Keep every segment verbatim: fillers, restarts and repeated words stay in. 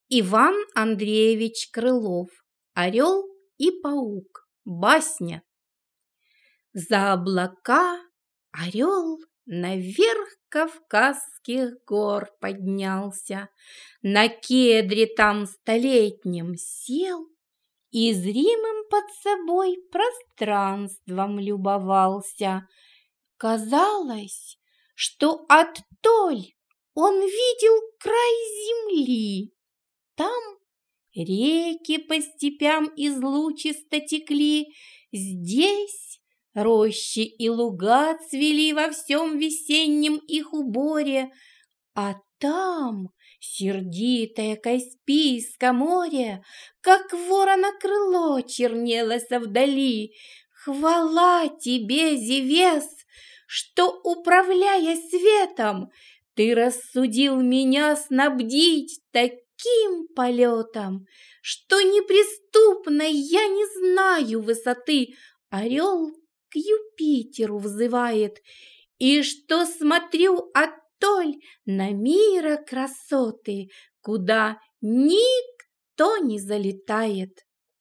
Иван Андреевич Крылов. Орел и паук. Басня. За облака орел наверх Кавказских гор поднялся, на кедре там столетнем сел и зримым под собой пространством любовался. Казалось, что оттоль он видел край земли. Там реки по степям излучисто текли, здесь рощи и луга цвели во всем весеннем их уборе, а там сердитое Каспийское море, как ворона крыло, чернелось вдали. Хвала тебе, Зевес, что, управляя светом, ты рассудил меня снабдить таким полетом, что неприступно я не знаю высоты. Орел к Юпитеру взывает, и что смотрю оттоль на мира красоты, куда никто не залетает.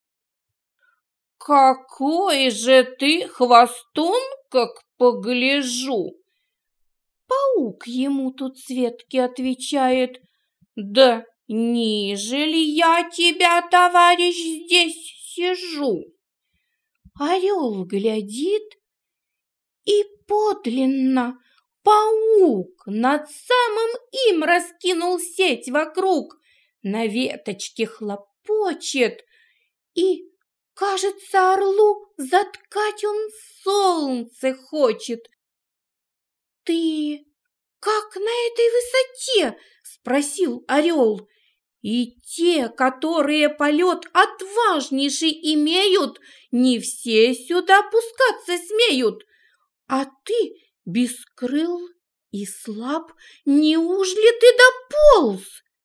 «Какой же ты хвостун, как погляжу!» Паук ему тут с ветки отвечает: «Да ниже ли я тебя, товарищ, здесь сижу?» Орел глядит, и подлинно паук над самым им раскинул сеть вокруг, на веточке хлопочет, и, кажется, орлу заткать он солнце хочет. «Ты как на этой высоте?» – спросил орел. «И те, которые полет отважнейший имеют, не все сюда пускаться смеют. А ты без крыл и слаб, неужели ты дополз?»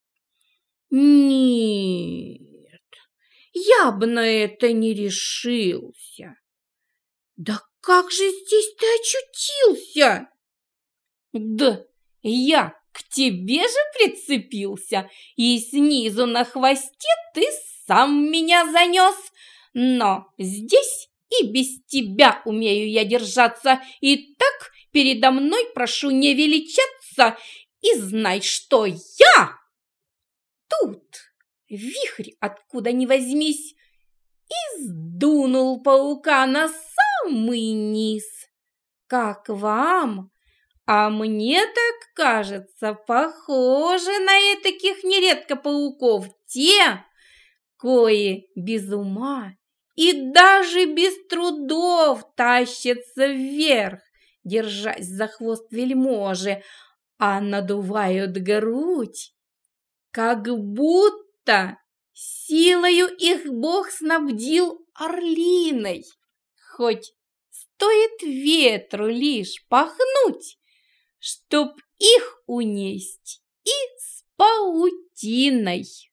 «Нет, я бы на это не решился». «Да как же здесь ты очутился?» «Да я к тебе же прицепился, и снизу на хвосте ты сам меня занес. Но здесь и без тебя умею я держаться, и так передо мной прошу не величаться, и знай, что я...» Тут вихрь, откуда ни возьмись, и сдунул паука на самый низ. «Как вам? А мне так кажется, похоже на этаких нередко пауков те, кои без ума и даже без трудов тащатся вверх, держась за хвост вельможи, а надувают грудь, как будто силою их Бог снабдил орлиной. Хоть стоит ветру лишь пахнуть, чтоб их унесть и с паутиной.